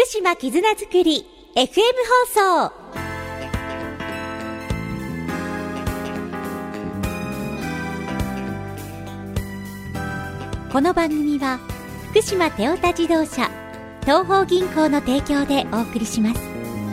島絆づくり FM 放送。この番組は福島テオタ自動車東邦銀行の提供でお送りします。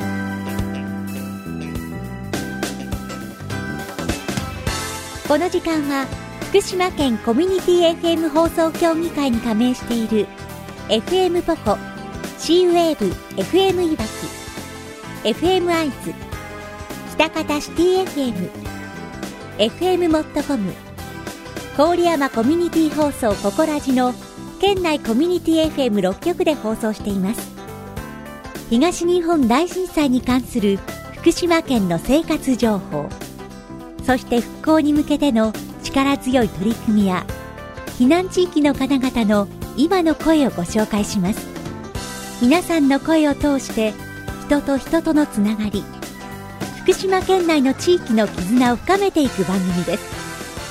この時間は福島県コミュニティ FM 放送協議会に加盟している FM ポコ、シーウェーブ FM いわき、 FM アイズ、北方シティ FM、 FM モットコム、郡山コミュニティ放送ココラジの県内コミュニティ FM6 局で放送しています。東日本大震災に関する福島県の生活情報、そして復興に向けての力強い取り組みや避難地域の方々の今の声をご紹介します。皆さんの声を通して人と人とのつながり、福島県内の地域の絆を深めていく番組です。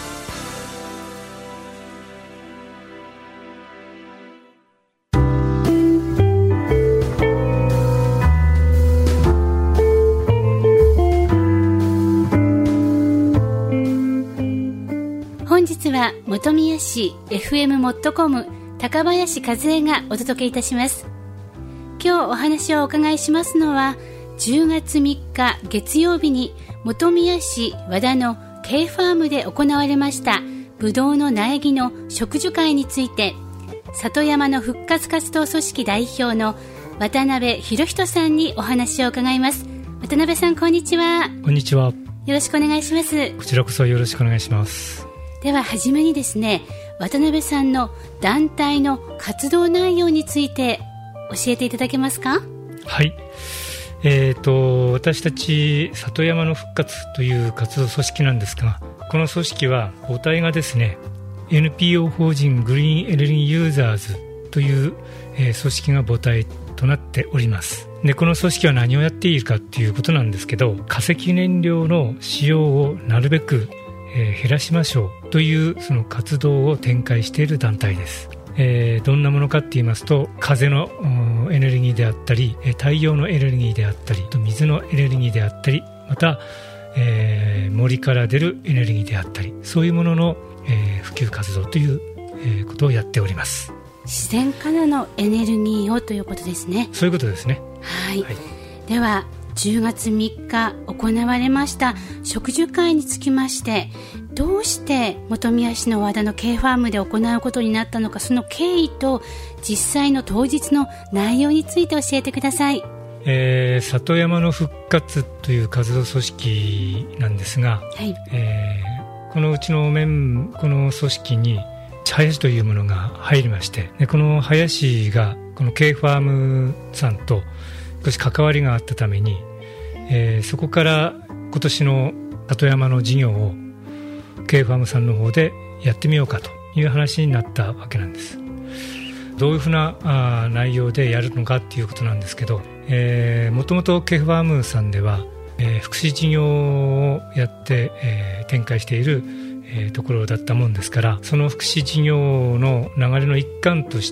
本日は本宮市 FM モットコム高林和恵がお届けいたします。今日お話をお伺いしますのは、10月3日月曜日に本宮市和田の K ファームで行われましたぶどうの苗木の植樹会について、里山の復活活動組織代表の渡辺博人さんにお話を伺います。渡辺さん、こんにちは。 こんにちは。 よろしくお願いします。 こちらこそよろしくお願いします。 では初めにですね、渡辺さんの団体の活動内容について教えていただけますか？ はい、私たち里山の復活という活動組織なんですが、この組織は母体がですね NPO 法人グリーンエネルギーユーザーズという、組織が母体となっております。でこの組織は何をやっているかということなんですけど、化石燃料の使用をなるべく減らしましょうというその活動を展開している団体です。どんなものかって言いますと、風のエネルギーであったり、太陽のエネルギーであったり、水のエネルギーであったり、また、森から出るエネルギーであったり、そういうものの、普及活動という、ことをやっております。 自然からのエネルギーをということですね。 そういうことですね。 はい、では10月3日行われました植樹会につきまして、どうして本宮市の和田の K ファームで行うことになったのか、その経緯と実際の当日の内容について教えてください。 里山の復活という活動組織なんですが、はい、このうちのこの組織に林というものが入りまして、でこの林がこの K ファームさんと少し関わりがあったために、そこから今年の里山の事業を K ファームさんの方でやってみようかという話になったわけなんです。どういうふうな内容でやるのかっていうことなんですけど、もともと K ファームさんでは、福祉事業をやって、展開している、ところだったもんですから、その福祉事業の流れの一環として、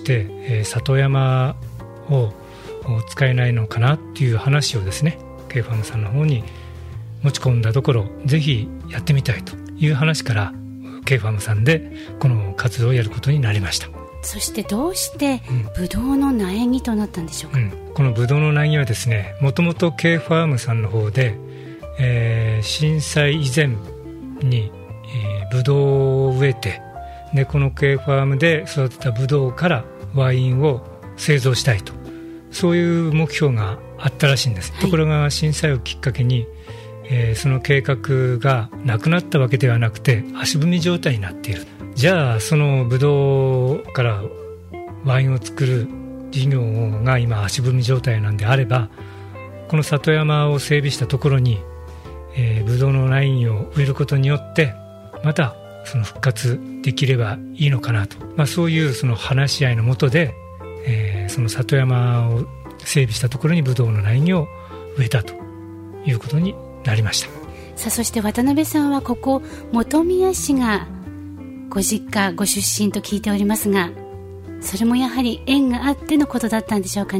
里山を使えないのかなっていう話をですね K ファームさんの方に持ち込んだところ、ぜひやってみたいという話から K ファームさんでこの活動をやることになりました。 そしてどうしてブドウの苗木となったんでしょうか？ このブドウの苗木はですね、もともと K ファームさんの方で、震災以前に、ブドウを植えて、でこの K ファームで育てたブドウからワインを製造したいと、そういう目標があったらしいんです、はい、ところが震災をきっかけに、その計画がなくなったわけではなくて足踏み状態になっている。じゃあそのブドウからワインを作る事業が今足踏み状態なんであれば、この里山を整備したところに、ブドウの苗木を植えることによってまたその復活できればいいのかなと、そういうその話し合いの下で、その里山を整備したところにブドウの苗木を植えたということになりました。 さあ、そして渡辺さんはここ本宮市がご実家ご出身と聞いておりますが、それもやはり縁があってのことだったんでしょうかね？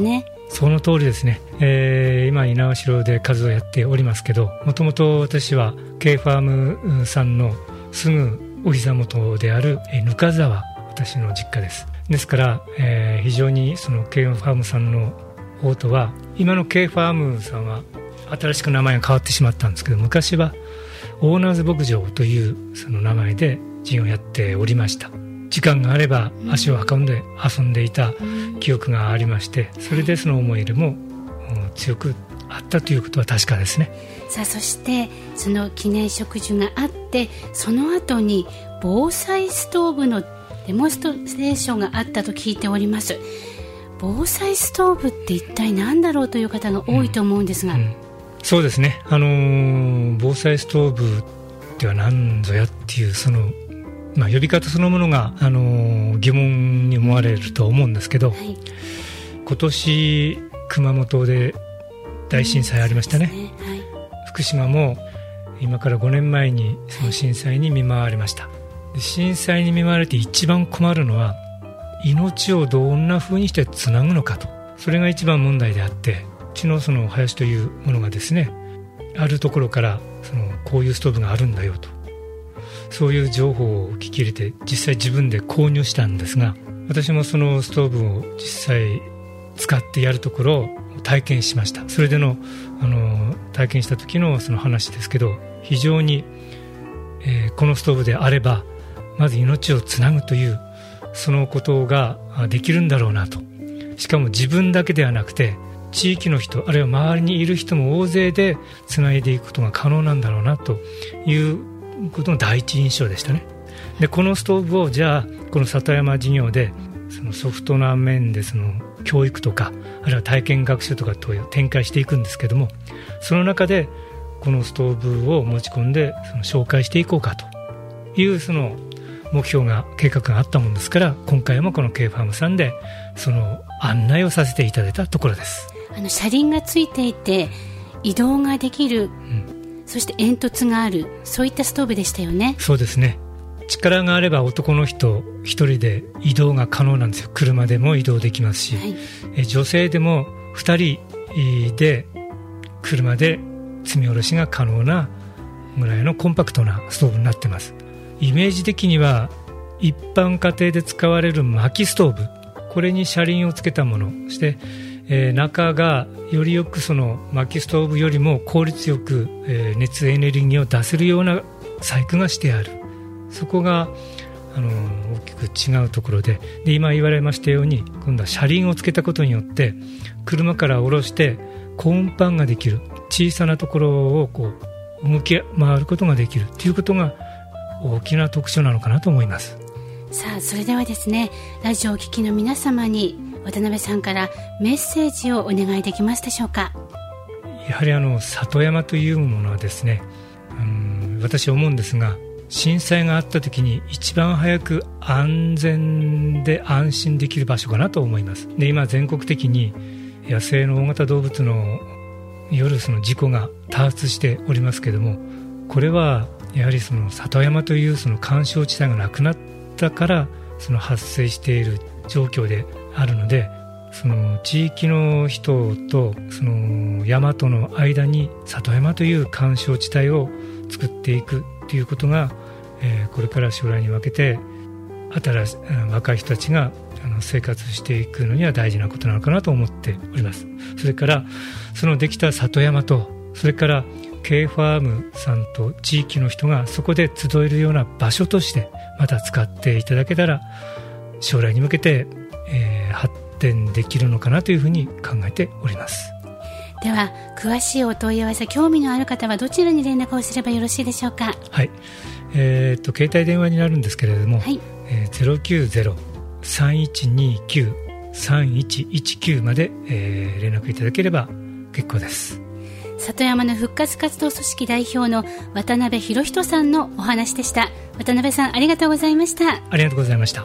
その通りですね。今猪苗代で活動をやっておりますけど、もともと私は K ファームさんのすぐお膝元であるぬか沢、私の実家です。ですから、非常にその K ファームさんの方とは、今の K ファームさんは新しく名前が変わってしまったんですけど、昔はオーナーズ牧場というその名前で事業をやっておりました。時間があれば足を運んで遊んでいた記憶がありまして、それでその思い入れも強くあったということは確かですね。 さあ、そしてその記念植樹があって、その後に防災ストーブのデモンストレーションがあったと聞いております。防災ストーブって一体何だろうという方が多いと思うんですが、 そうですね、防災ストーブでは何ぞやっていうその、呼び方そのものが、疑問に思われると思うんですけど、今年熊本で大震災ありましたね。福島も今から5年前にその震災に見舞われました。震災に見舞われて一番困るのは、命をどんな風にしてつなぐのかと、それが一番問題であって、うちのその林というものがですね、あるところからこういうストーブがあるんだよと、そういう情報を聞き入れて実際自分で購入したんですが、私もそのストーブを実際使ってやるところを体験しました。それでの、体験した時のその話ですけど、非常に、このストーブであればまず命をつなぐというそのことができるんだろうなと。しかも自分だけではなくて地域の人、あるいは周りにいる人も大勢でつないでいくことが可能なんだろうなということの第一印象でしたね。でこのストーブをじゃあこの里山事業でそのソフトな面でその教育とか、あるいは体験学習とかと展開していくんですけども、その中でこのストーブを持ち込んでその紹介していこうかというその目標が計画があったものですから、今回もこの K ファームさんでその案内をさせていただいたところです。 車輪がついていて移動ができる、そして煙突がある、そういったストーブでしたよね。 そうですね。力があれば男の人一人で移動が可能なんですよ。車でも移動できますし、女性でも2人で車で積み下ろしが可能なぐらいのコンパクトなストーブになってます。イメージ的には一般家庭で使われる薪ストーブ、これに車輪をつけたもの、そして、中がよりよくその薪ストーブよりも効率よく、熱エネルギーを出せるような細工がしてある。そこが大きく違うところで、今言われましたように、今度は車輪をつけたことによって車から下ろして高運搬ができる、小さなところをこう動き回ることができるということが大きな特徴なのかなと思います。 さあ、それではですね、ラジオをお聞きの皆様に渡辺さんからメッセージをお願いできますでしょうか。 やはり里山というものはですね、私思うんですが、震災があった時に一番早く安全で安心できる場所かなと思います。で、今全国的に野生の大型動物の夜その事故が多発しておりますけれども、これはやはりその里山というその緩衝地帯がなくなったからその発生している状況であるので、その地域の人とその山との間に里山という緩衝地帯を作っていくということが、これから将来に分けて若い人たちが生活していくのには大事なことなのかなと思っております。それからそのできた里山と、それから K ファームさんと地域の人がそこで集えるような場所としてまた使っていただけたら、将来に向けて、発展できるのかなというふうに考えております。 では詳しいお問い合わせ、興味のある方はどちらに連絡をすればよろしいでしょうか。 はい、携帯電話になるんですけれども、はい、090-3129-3119 まで、連絡いただければ結構です。 里山の復活活動組織代表の渡辺博人さんのお話でした。渡辺さん、ありがとうございました。 ありがとうございました。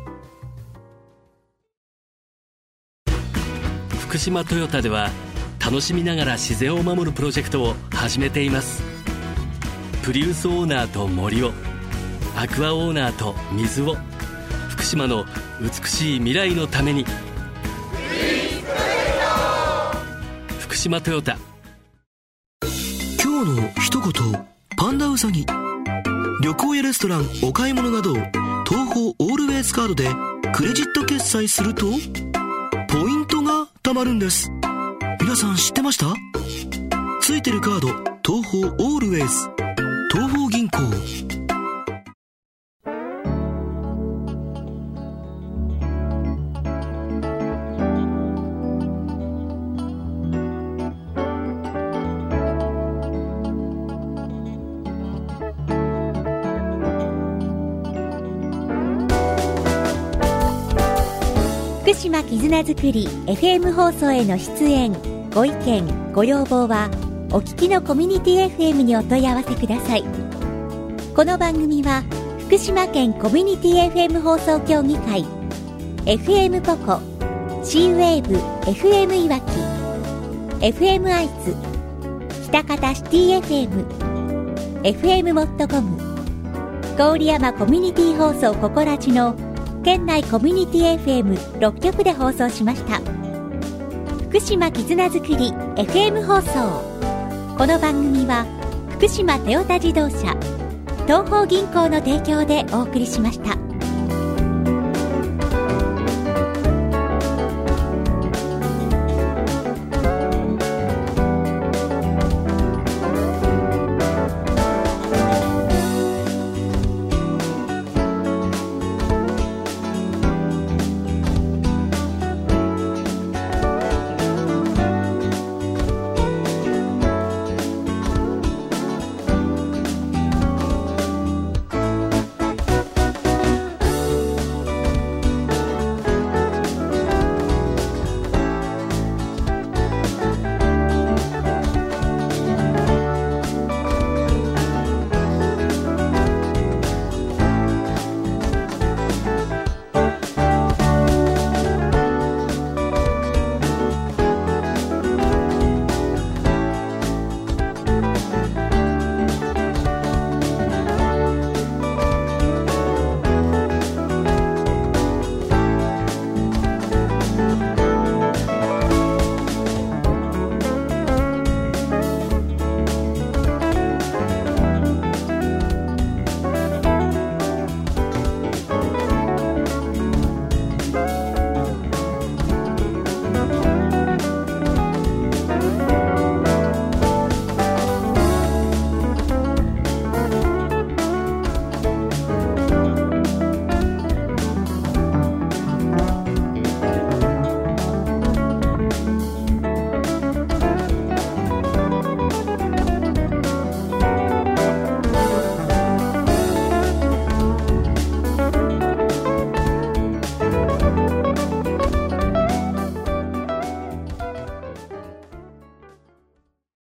福島トヨタでは楽しみながら自然を守るプロジェクトを始めています。プリウスオーナーと森を、アクアオーナーと水を、福島の美しい未来のために。福島トヨタ。 今日の一言、パンダウサギ。旅行やレストラン、お買い物など東宝オールウェイズカードでクレジット決済するとポイントが貯まるんです。皆さん知ってました？ついてるカード、東宝オールウェイズ、東宝銀行。 福島絆づくり FM 放送への出演、ご意見、ご要望はお聞きのコミュニティ FM にお問い合わせください。この番組は福島県コミュニティ FM 放送協議会、 FM ポコ、 C-WAVE FM いわき、 FM 愛知、喜多方シティ FM、 FM モットコム、郡山コミュニティ放送ココラジの県内コミュニティ FM6 局で放送しました。福島絆づくり FM 放送。この番組は福島トヨタ自動車、東宝銀行の提供でお送りしました。